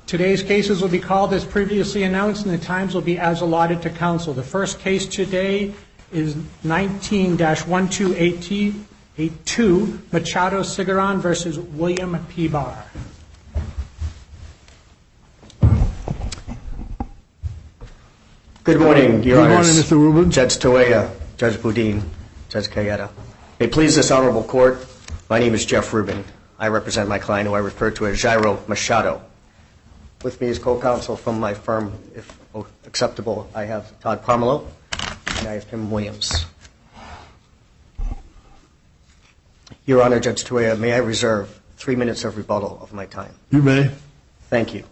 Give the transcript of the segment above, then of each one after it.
Today's cases will be called as previously announced, and the times will be as allotted to counsel. The first case today is 19-1282, Machado Cigarron versus William P. Barr. Good morning, Your Honors. Good morning, Mr. Rubin. Judge Toea, Judge Boudin, Judge Cayetta. May it please this honorable court, my name is Jeff Rubin. I represent my client, who I refer to as Jairo Machado. With me as co-counsel from my firm, if acceptable, I have Todd Parmelo and I have Tim Williams. Your Honor, Judge Toea, may I reserve 3 minutes of rebuttal of my time? You may. Thank you.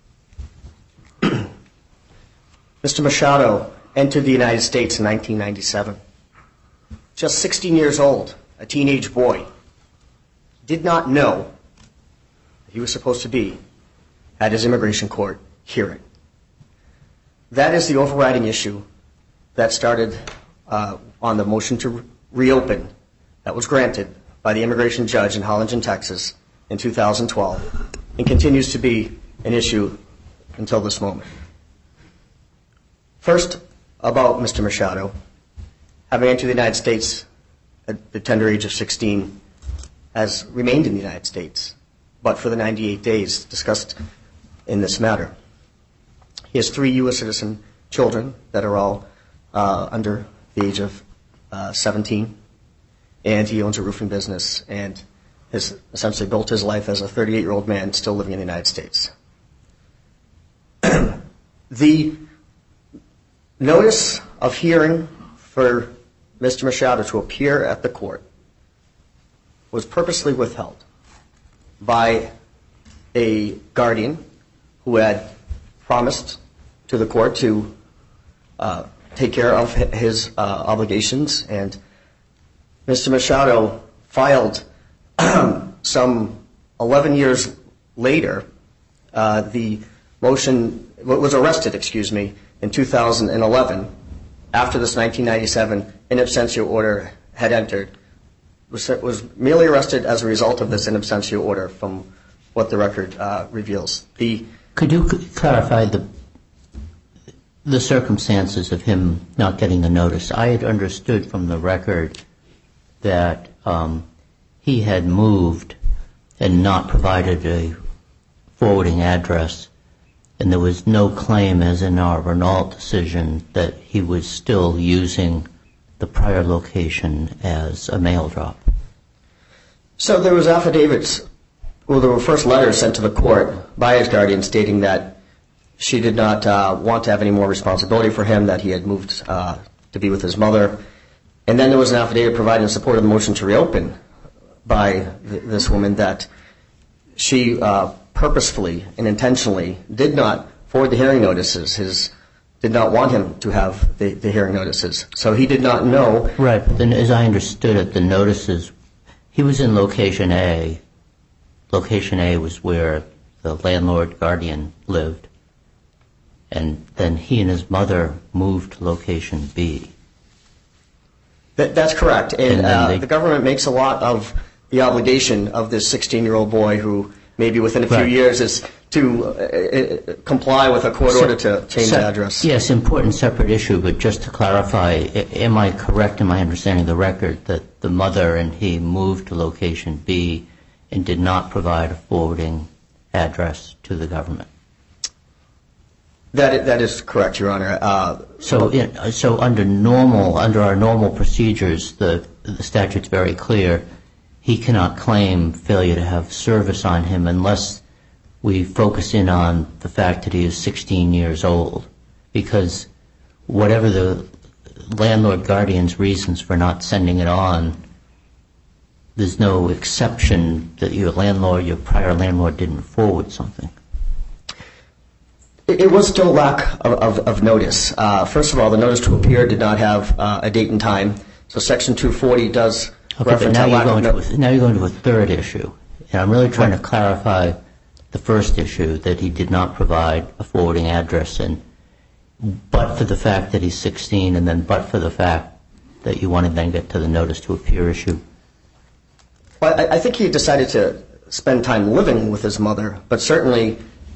Mr. Machado entered the United States in 1997. Just 16 years old, a teenage boy, did not know he was supposed to be at his immigration court hearing. That is the overriding issue that started on the motion to reopen that was granted by the immigration judge in Harlingen, Texas in 2012, and continues to be an issue until this moment. First, about Mr. Machado, having entered the United States at the tender age of 16, has remained in the United States, but for the 98 days discussed in this matter. He has 3 U.S. citizen children that are all under the age of 17, and he owns a roofing business and has essentially built his life as a 38-year-old man still living in the United States. The notice of hearing for Mr. Machado to appear at the court was purposely withheld by a guardian who had promised to the court to take care of his obligations, and Mr. Machado filed some 11 years later the motion, was arrested, in 2011 after this 1997 in absentia order had entered, was merely arrested as a result of this in absentia order from what the record reveals. Could you clarify the circumstances of him not getting the notice? I had understood from the record that he had moved and not provided a forwarding address, and there was no claim, as in our Renault decision, that he was still using the prior location as a mail drop. So there was affidavits, well, there were first letters sent to the court by his guardian stating that she did not want to have any more responsibility for him, that he had moved to be with his mother. And then there was an affidavit provided in support of the motion to reopen by this woman that she purposefully and intentionally did not forward the hearing notices, did not want him to have the hearing notices. So he did not know. Right, but then as I understood it, the notices, he was in location A. Location A was where the landlord guardian lived, and then he and his mother moved to location B. That's correct, and the government makes a lot of the obligation of this 16-year-old boy who maybe within a few years is to comply with a court order to change the address. Yes, important separate issue, but just to clarify, am I correct in my understanding of the record that the mother and he moved to location B and did not provide a forwarding address to the government? That is correct, Your Honor. So under our normal procedures, the statute's very clear. He cannot claim failure to have service on him unless we focus in on the fact that he is 16 years old, because whatever the landlord guardian's reasons for not sending it on, there's no exception that your prior landlord didn't forward something. It was still lack of notice. First of all, the notice to appear did not have a date and time, so Section 240 does reference now lack of notice. Now you're going to a third issue, and I'm really trying to clarify the first issue, that he did not provide a forwarding address, and but for the fact that he's 16, and then but for the fact that you want to then get to the notice to appear issue. Well, I think he decided to spend time living with his mother, but certainly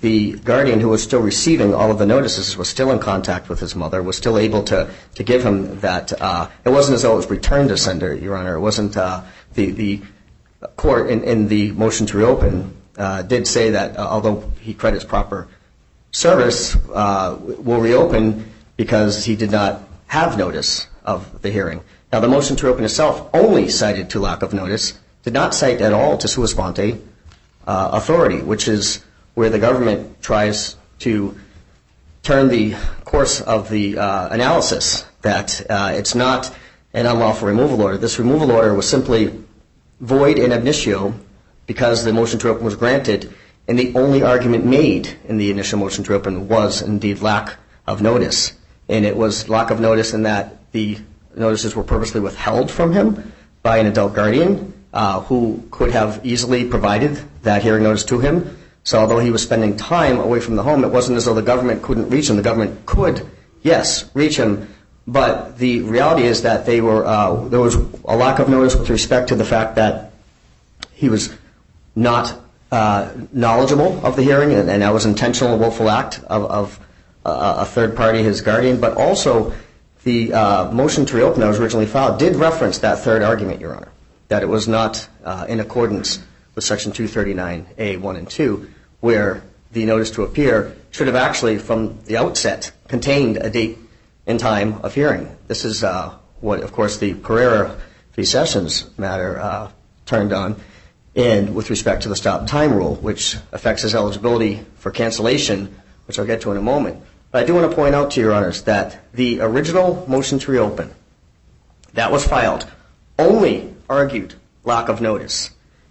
the guardian, who was still receiving all of the notices, was still in contact with his mother, was still able to give him that. It wasn't as though it was returned to sender, Your Honor. It wasn't the court in the motion to reopen did say that although he credits proper service, will reopen because he did not have notice of the hearing. Now, the motion to reopen itself only cited to lack of notice, did not cite at all to sua sponte authority, which is where the government tries to turn the course of the analysis, that it's not an unlawful removal order. This removal order was simply void in ab initio because the motion to reopen was granted, and the only argument made in the initial motion to reopen was indeed lack of notice. And it was lack of notice in that the notices were purposely withheld from him by an adult guardian who could have easily provided that hearing notice to him. So although he was spending time away from the home, it wasn't as though the government couldn't reach him. The government could, yes, reach him, but the reality is that there was a lack of notice with respect to the fact that he was not knowledgeable of the hearing, and that was intentional, willful act of a third party, his guardian. But also, the motion to reopen that was originally filed did reference that third argument, Your Honor, that it was not in accordance with Section 239A, 1 and 2, where the notice to appear should have actually, from the outset, contained a date and time of hearing. This is what, of course, the Pereira v. Sessions matter turned on, and with respect to the stop time rule, which affects his eligibility for cancellation, which I'll get to in a moment. But I do want to point out to Your Honors that the original motion to reopen that was filed only argued lack of notice.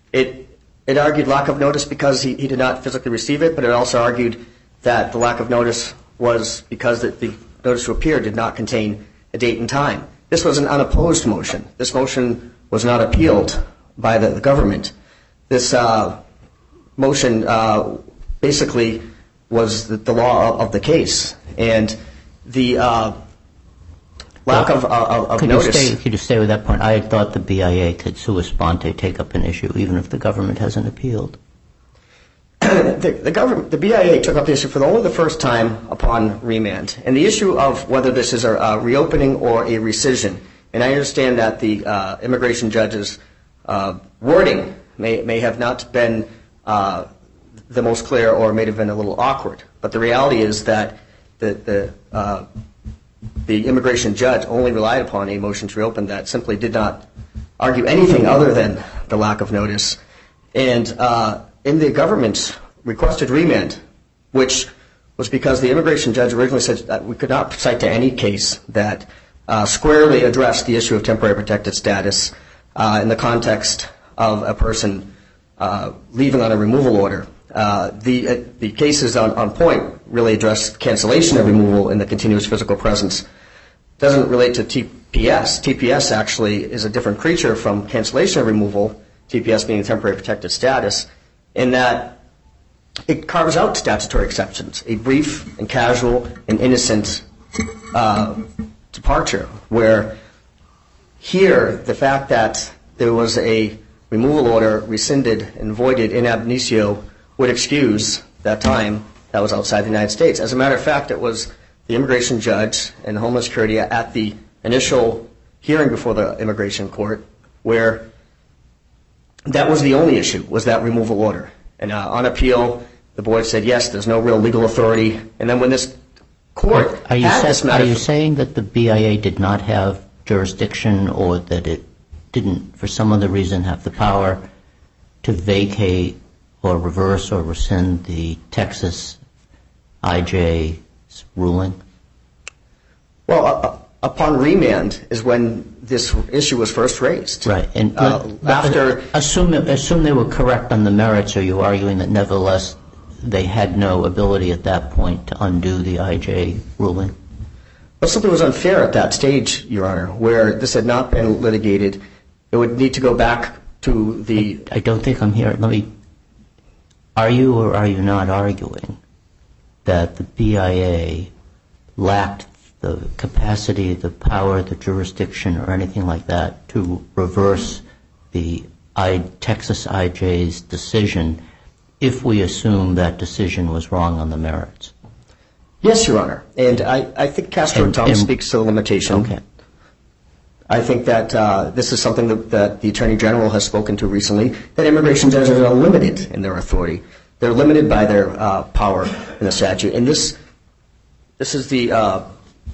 It argued lack of notice because he did not physically receive it, but it also argued that the lack of notice was because the notice to appear did not contain a date and time. This was an unopposed motion. This motion was not appealed by the government. This motion basically was the law of the case, and the lack of notice. Could you stay with that point? I had thought the BIA could sua sponte take up an issue even if the government hasn't appealed. The BIA took up the issue for only the first time upon remand, and the issue of whether this is a reopening or a rescission. And I understand that the immigration judge's wording may have not been the most clear or may have been a little awkward, but the reality is that the immigration judge only relied upon a motion to reopen that simply did not argue anything other than the lack of notice. And in the government's requested remand, which was because the immigration judge originally said that we could not cite to any case that squarely addressed the issue of temporary protected status in the context of a person leaving on a removal order. The cases on point really address cancellation of removal in the continuous physical presence. It doesn't relate to TPS. TPS actually is a different creature from cancellation of removal, TPS being temporary protected status, in that it carves out statutory exceptions, a brief and casual and innocent departure, where here the fact that there was a removal order rescinded and voided in ab initio would excuse that time that was outside the United States. As a matter of fact, it was the immigration judge and Homeland Security at the initial hearing before the immigration court where that was the only issue, was that removal order. And on appeal, the board said, yes, there's no real legal authority. And then when this court had this matter... Are you saying that the BIA did not have jurisdiction or that it didn't, for some other reason, have the power to vacate or reverse or rescind the Texas IJ's ruling? Well, upon remand is when this issue was first raised. Right. And after... Assume they were correct on the merits, are you arguing that nevertheless they had no ability at that point to undo the IJ ruling? Well, something was unfair at that stage, Your Honor, where this had not been litigated. It would need to go back to the... I don't think I'm here. Are you or are you not arguing that the BIA lacked the capacity, the power, the jurisdiction, or anything like that to reverse the Texas IJ's decision if we assume that decision was wrong on the merits? Yes, Your Honor. And I think Castro and Thomas speaks to the limitation. Okay. I think that this is something that the Attorney General has spoken to recently, that immigration judges are limited in their authority. They're limited by their power in the statute. And this is the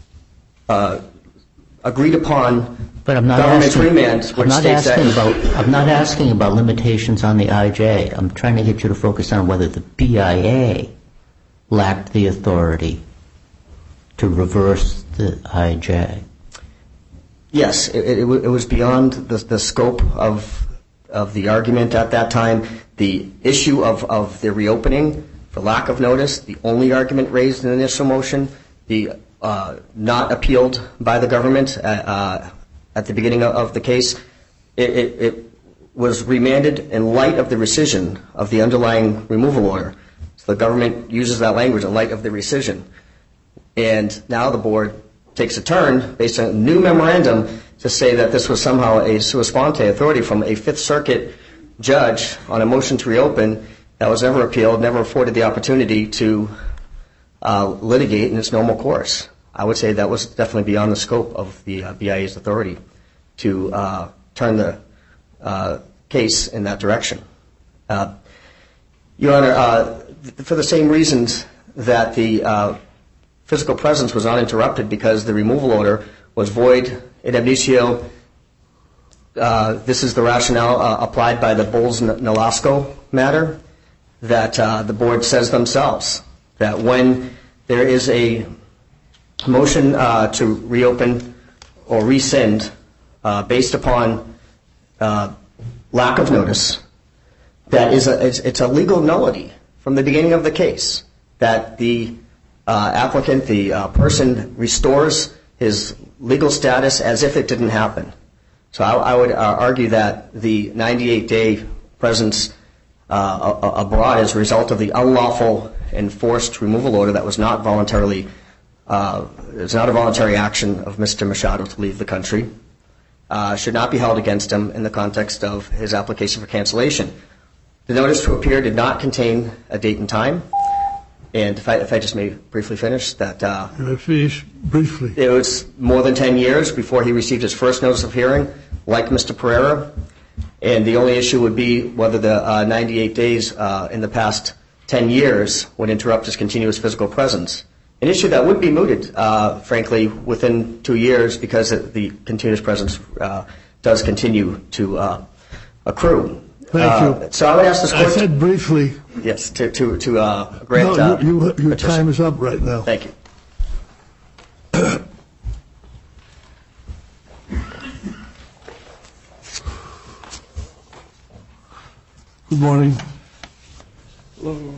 agreed upon government remand, which states that... I'm not asking about limitations on the IJ. I'm trying to get you to focus on whether the BIA lacked the authority to reverse the IJ. Yes, it was beyond the scope of the argument at that time. The issue of the reopening for lack of notice, the only argument raised in the initial motion, the not appealed by the government at the beginning of the case, it was remanded in light of the rescission of the underlying removal order. So the government uses that language in light of the rescission. And now the board takes a turn based on a new memorandum to say that this was somehow a sua sponte authority from a Fifth Circuit judge on a motion to reopen that was never appealed, never afforded the opportunity to litigate in its normal course. I would say that was definitely beyond the scope of the BIA's authority to turn the case in that direction. Your Honor, for the same reasons that the physical presence was uninterrupted because the removal order was void in abitio, this is the rationale applied by the Bowles-Nolasco matter, that the board says themselves that when there is a motion to reopen or rescind based upon lack of notice, that it's a legal nullity from the beginning of the case, that the applicant, the person, restores his legal status as if it didn't happen. So I would argue that the 98-day presence abroad as a result of the unlawful enforced removal order that was not voluntarily, it's not a voluntary action of Mr. Machado to leave the country, should not be held against him in the context of his application for cancellation. The notice to appear did not contain a date and time. And if I just may briefly finish, that finish briefly. It was more than 10 years before he received his first notice of hearing, like Mr. Pereira. And the only issue would be whether the 98 days in the past 10 years would interrupt his continuous physical presence. An issue that would be mooted, frankly, within 2 years because the continuous presence does continue to accrue. Thank you. So I would ask this court. I said briefly. Yes, to grant. No, your time is up right now. Thank you. Good morning. Hello.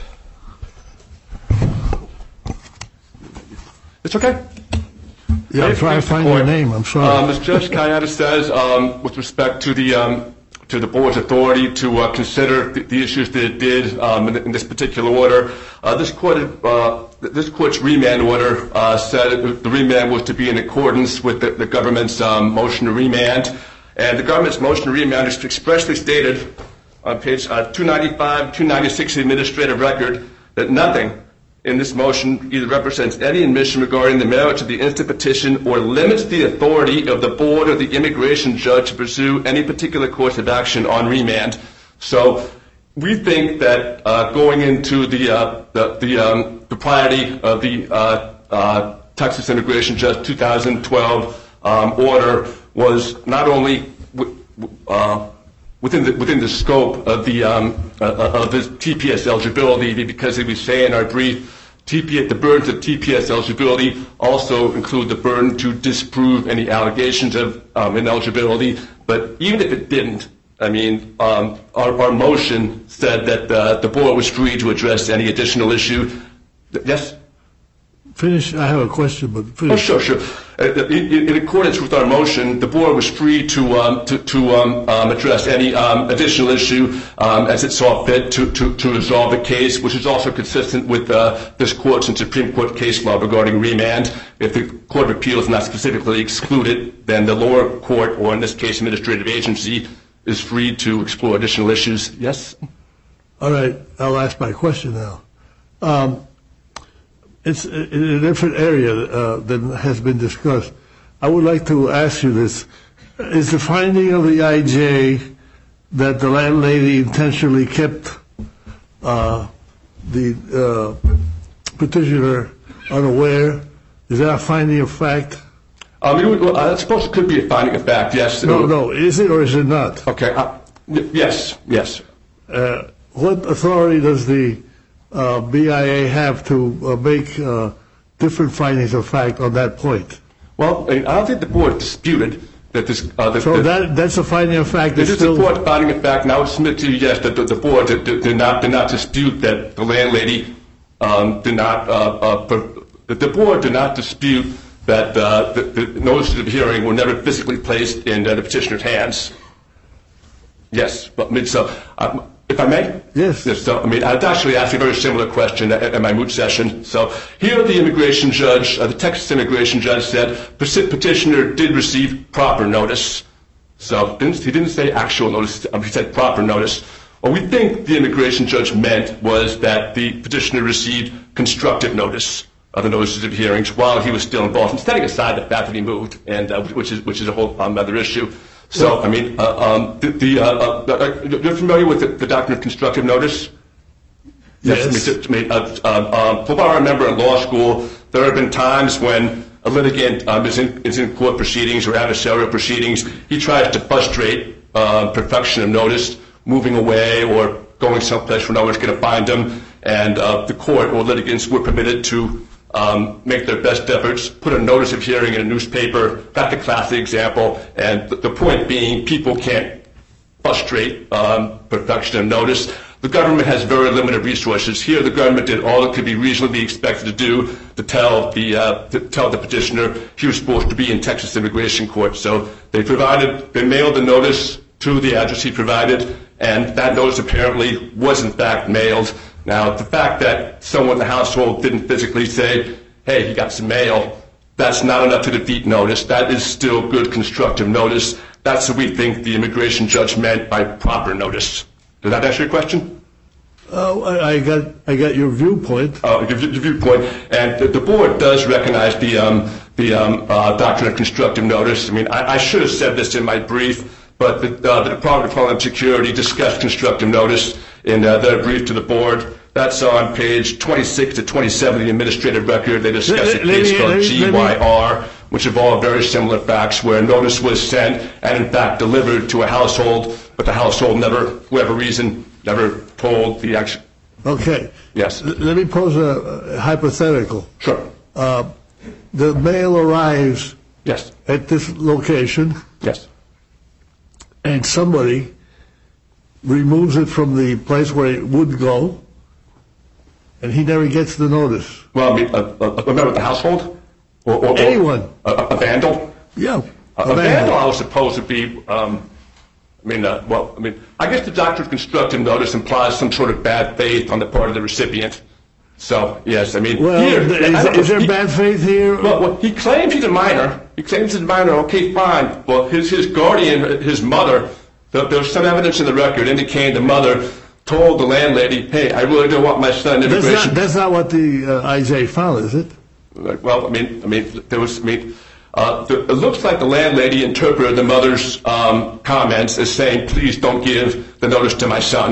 It's okay. Yeah, I'm trying to find your name. I'm sorry. As Judge Kayada says, with respect to the board's authority to consider the issues that it did in this particular order, this court's remand order said the remand was to be in accordance with the government's motion to remand, and the government's motion to remand is expressly stated on page 295, 296 of the administrative record that nothing in this motion either represents any admission regarding the merits of the instant petition or limits the authority of the board or the immigration judge to pursue any particular course of action on remand. So we think that going into the propriety of the Texas Immigration Judge 2012 order was not only within the scope of the TPS eligibility, because as we say in our brief, the burdens of TPS eligibility also include the burden to disprove any allegations of ineligibility. But even if it didn't, I mean, our motion said that the board was free to address any additional issue. Yes? Finish. I have a question, but finish. Oh, sure. In accordance with our motion, the board was free to address any additional issue as it saw fit to resolve the case, which is also consistent with this court's and Supreme Court case law regarding remand. If the Court of Appeals is not specifically excluded, then the lower court, or in this case administrative agency, is free to explore additional issues. Yes? All right, I'll ask my question now. It's in a different area than has been discussed. I would like to ask you this. Is the finding of the IJ that the landlady intentionally kept the petitioner unaware, is that a finding of fact? I suppose it could be a finding of fact, yes. No, is it or is it not? Okay, yes. What authority does the BIA have to make different findings of fact on that point? Well, I don't think the board disputed that this... So that's a finding of fact? It is a board finding of fact, and I would submit to you, yes, that the board did not dispute that the landlady did not... the board did not dispute that the notices of hearing were never physically placed in the petitioner's hands. Yes, but if I may? Yes. So, I'd actually asked a very similar question at my moot session. So here the immigration judge, the Texas immigration judge said petitioner did receive proper notice. So he didn't say actual notice, he said proper notice. What we think the immigration judge meant was that the petitioner received constructive notice of the notices of hearings while he was still involved, and setting aside the fact that he moved, and which is a whole other issue. So, you're familiar with the doctrine of constructive notice? Yes. From what I remember in law school, there have been times when a litigant is in court proceedings or adversarial proceedings, he tries to frustrate perfection of notice, moving away or going someplace where no one's going to find him, and the court or litigants were permitted to make their best efforts, put a notice of hearing in a newspaper. That's a classic example. And the point being, people can't frustrate perfection of notice. The government has very limited resources. Here, the government did all it could be reasonably expected to do to tell the petitioner he was supposed to be in Texas immigration court. So they mailed the notice to the address he provided, and that notice apparently was in fact mailed. Now, the fact that someone in the household didn't physically say, hey, he got some mail, that's not enough to defeat notice. That is still good constructive notice. That's what we think the immigration judge meant by proper notice. Does that answer your question? I got your viewpoint. Your viewpoint. And the board does recognize the doctrine of constructive notice. I should have said this in my brief, but the Department of Homeland Security discussed constructive notice in their brief to the board. That's on page 26 to 27 of the administrative record. They discussed a case called GYR, which involved very similar facts, where notice was sent and, in fact, delivered to a household, but the household never, for whatever reason, never told the action. Okay. Yes. Let me pose a hypothetical. Sure. The mail arrives Yes. at this location. Yes. And somebody removes it from the place where it would go, and he never gets the notice. Well, a member of the household? Or anyone. A vandal? Yeah. A vandal, I would suppose, would be, I guess the doctrine of constructive notice implies some sort of bad faith on the part of the recipient. So, yes, Well, here, is there bad faith here? Well, he claims he's a minor. Okay, fine. Well, his guardian, his mother, there's some evidence in the record indicating the mother told the landlady, hey, I really don't want my son in immigration. That's not what the IJ found, is it? Well, there was, it looks like the landlady interpreted the mother's comments as saying, please don't give the notice to my son.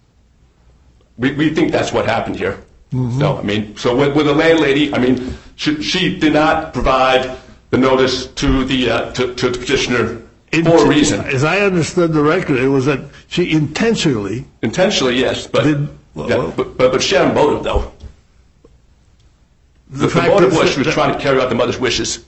We think that's what happened here. Mm-hmm. So with the landlady, she did not provide the notice to the petitioner for a reason. As I understood the record, it was that she intentionally. Intentionally, yes, but she had a motive, though. The motive was she was trying to carry out the mother's wishes.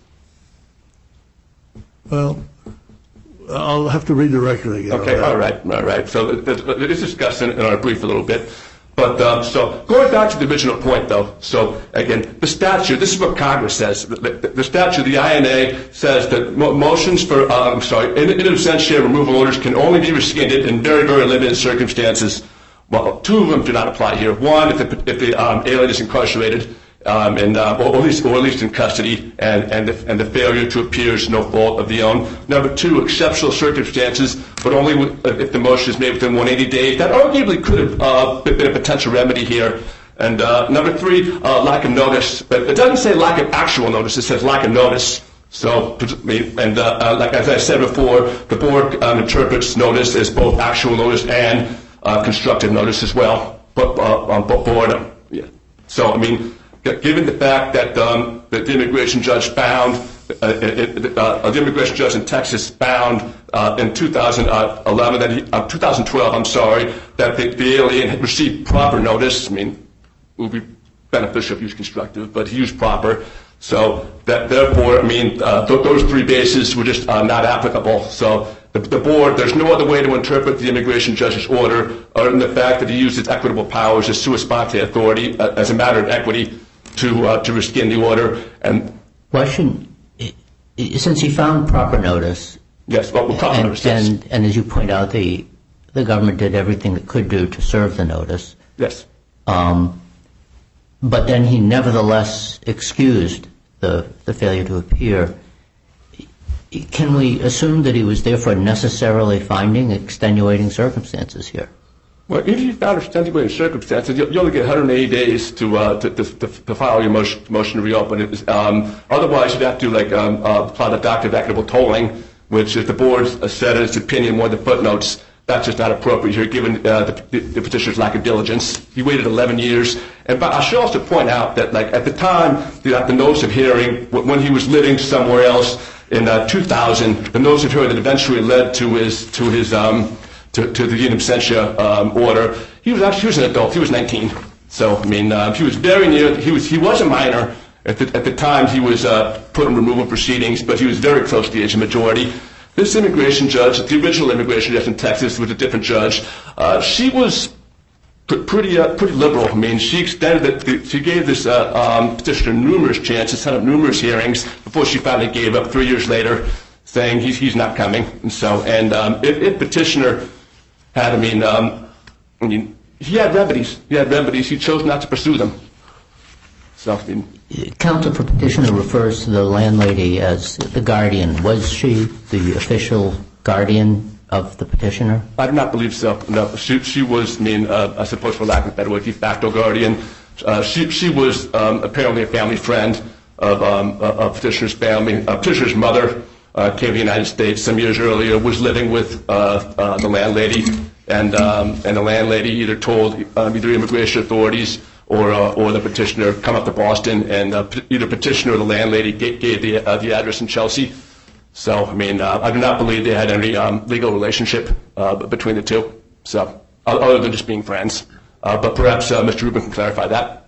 Well, I'll have to read the record again. Okay, all right. So it is discussed in our brief a little bit. But so going back to the original point, though, so again, the statute, this is what Congress says. The statute, the INA, says that motions for, in absentia removal orders can only be rescinded in very, very limited circumstances. Well, two of them do not apply here. One, if the alien is incarcerated, or at least in custody, and the failure to appear is no fault of the own. Number two, exceptional circumstances but only if the motion is made within 180 days. That arguably could have been a potential remedy here. And number 3, lack of notice. But it doesn't say lack of actual notice. It says lack of notice. So, and like as I said before, the board interprets notice as both actual notice and constructive notice as well. But on board, yeah. So, I mean, given the fact that the immigration judge found, the immigration judge in Texas found in 2012, I'm sorry, that the alien had received proper notice. I mean, it would be beneficial if he used constructive, but he used proper. So that therefore, I mean, those 3 bases were just not applicable. So the board, there's no other way to interpret the immigration judge's order other than the fact that he used his equitable powers as sua sponte authority as a matter of equity to rescind the order. And why shouldn't, since he found proper notice? Yes, well, proper notice. And as you point out, the government did everything it could do to serve the notice. Yes. But then he nevertheless excused the failure to appear. Can we assume that he was therefore necessarily finding extenuating circumstances here? Well, if you found extenuating circumstances, you only get 180 days to file your motion to reopen it. Otherwise, you'd have to apply the doctrine of equitable tolling, which, if the board said in its opinion, one of the footnotes, that's just not appropriate here, given the petitioner's lack of diligence. He waited 11 years. But I should also point out that, at the time, the notice of hearing, when he was living somewhere else in 2000, the notice of hearing that eventually led to the in absentia order, he was an adult. He was 19. So, I mean, he was very near. He was a minor at the time. He was put in removal proceedings, but he was very close to the age of majority. This immigration judge, the original immigration judge in Texas, was a different judge. She was pretty liberal. I mean, she extended it. She gave this petitioner numerous chances, set up numerous hearings before she finally gave up 3 years later, saying he's not coming. And so, if petitioner had, he had remedies. He had remedies. He chose not to pursue them. So, Counsel for petitioner refers to the landlady as the guardian. Was she the official guardian of the petitioner? I do not believe so. No, she was, I suppose for lack of a better word, de facto guardian. She was apparently a family friend of petitioner's family. Petitioner's mother came to the United States some years earlier, was living with the landlady, and the landlady either told either immigration authorities or the petitioner come up to Boston, and either petitioner or the landlady gave the address in Chelsea. So, I do not believe they had any legal relationship between the two, so other than just being friends. But perhaps Mr. Rubin can clarify that.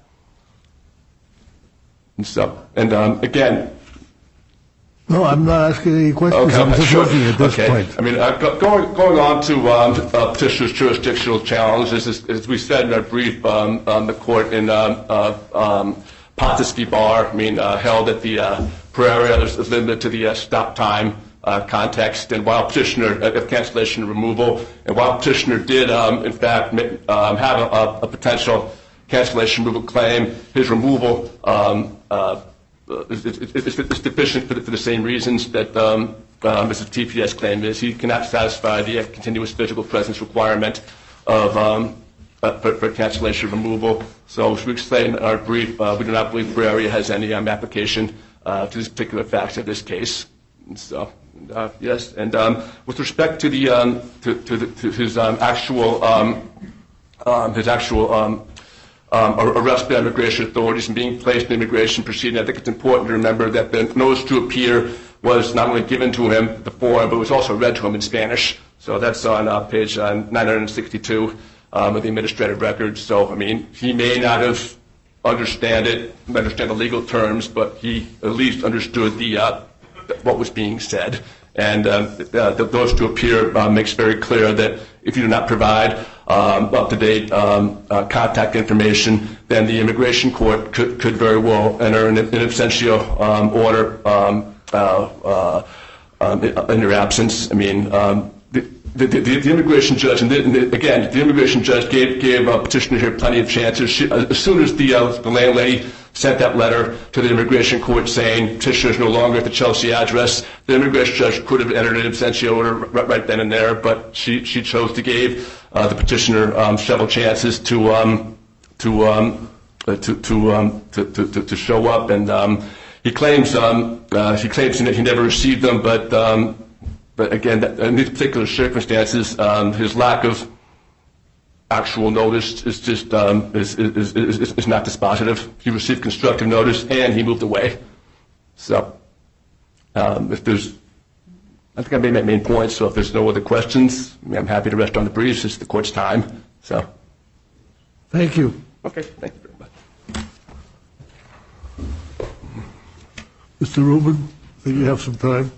And again... No, I'm not asking any questions. Okay, I'm just looking at this point. Going on to petitioner's jurisdictional challenges, as we said in our brief, the court in Pontus v. Barr, held that the Pereira is limited to the stop time context, and while petitioner cancellation and removal, and while petitioner did in fact have a potential cancellation removal claim, his removal is deficient for the same reasons that Mrs. TPS claimed is. He cannot satisfy the continuous physical presence requirement of for cancellation removal. So, as we explained in our brief, we do not believe Pereira has any application to this particular facts of this case. So, yes, and with respect to the his actual arrest by immigration authorities and being placed in immigration proceeding, I think it's important to remember that the notice to appear was not only given to him before, but was also read to him in Spanish. So that's on page 962 of the administrative records. So, he may not have understand the legal terms, but he at least understood what was being said. And the notice to appear makes very clear that if you do not provide up-to-date contact information, then the immigration court could very well enter an in absentia order in your absence. The immigration judge, and again, the immigration judge gave petitioner here plenty of chances. As soon as the landlady sent that letter to the immigration court saying petitioner is no longer at the Chelsea address. The immigration judge could have entered an absentia order right then and there, but she chose to give the petitioner several chances to show up, and he claims that he never received them, but again, in these particular circumstances, his lack of actual notice is just is not dispositive. He received constructive notice and he moved away. So, if there's, I think I made my main point. So, if there's no other questions, I'm happy to rest on the briefs. It's the court's time. So, Thank you. okay, thank you very much. Mr. Rubin, I think you have some time.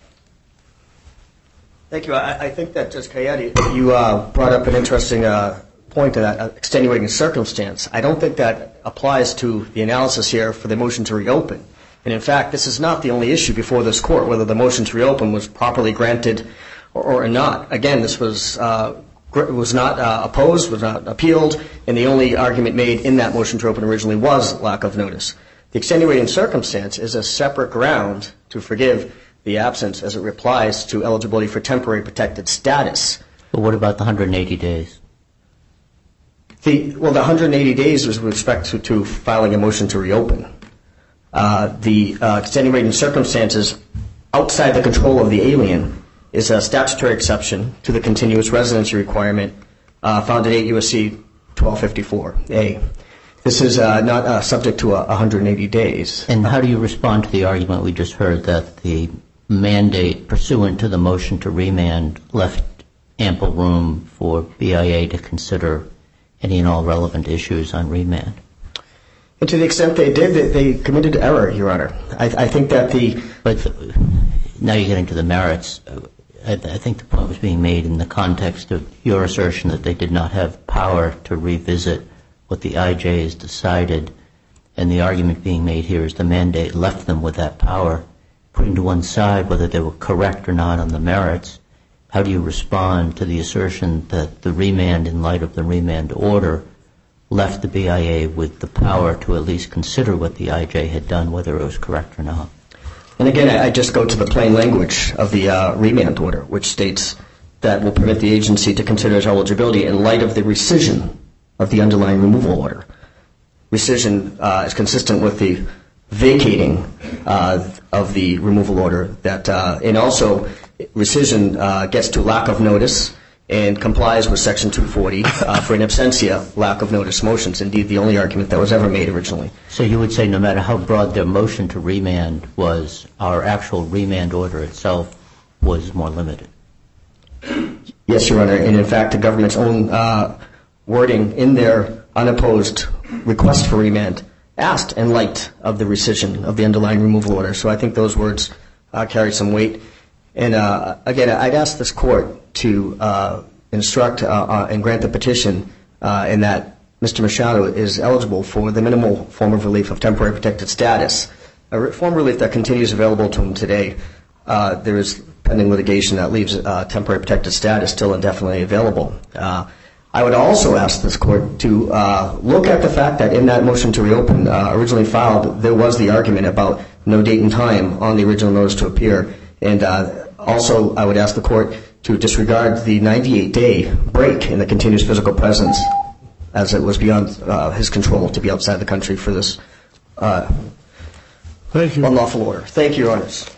Thank you. I think that, Judge Cayette, you brought up an interesting point, that extenuating circumstance. I don't think that applies to the analysis here for the motion to reopen. And in fact, this is not the only issue before this court, whether the motion to reopen was properly granted or not. Again, this was not opposed, was not appealed, and the only argument made in that motion to reopen originally was lack of notice. The extenuating circumstance is a separate ground to forgive the absence as it applies to eligibility for temporary protected status. But what about the 180 days? The 180 days was with respect to filing a motion to reopen. The extenuating circumstances outside the control of the alien is a statutory exception to the continuous residency requirement found in 8 U.S.C. 1254A. This is not subject to 180 days. And how do you respond to the argument we just heard that the mandate pursuant to the motion to remand left ample room for BIA to consider any and all relevant issues on remand? And to the extent they did, they committed error, Your Honor. I think that But now you're getting to the merits. I think the point was being made in the context of your assertion that they did not have power to revisit what the IJ has decided, and the argument being made here is the mandate left them with that power. Putting to one side whether they were correct or not on the merits, how do you respond to the assertion that the remand, in light of the remand order, left the BIA with the power to at least consider what the IJ had done, whether it was correct or not? And again, I just go to the plain language of the remand order, which states that will permit the agency to consider his eligibility in light of the rescission of the underlying removal order. Rescission is consistent with the vacating of the removal order, and also rescission gets to lack of notice and complies with Section 240 for in absentia lack of notice motions. Indeed, the only argument that was ever made originally. So you would say no matter how broad their motion to remand was, our actual remand order itself was more limited? Yes, Your Honor, and in fact the government's own wording in their unopposed request for remand asked in light of the rescission of the underlying removal order. So I think those words carry some weight. And again, I'd ask this court to instruct and grant the petition in that Mr. Machado is eligible for the minimal form of relief of temporary protected status, a form of relief that continues available to him today. There is pending litigation that leaves temporary protected status still indefinitely available. I would also ask this court to look at the fact that in that motion to reopen originally filed, there was the argument about no date and time on the original notice to appear. And also I would ask the court to disregard the 98-day break in the continuous physical presence, as it was beyond his control to be outside the country for this unlawful order. Thank you, Your Honors.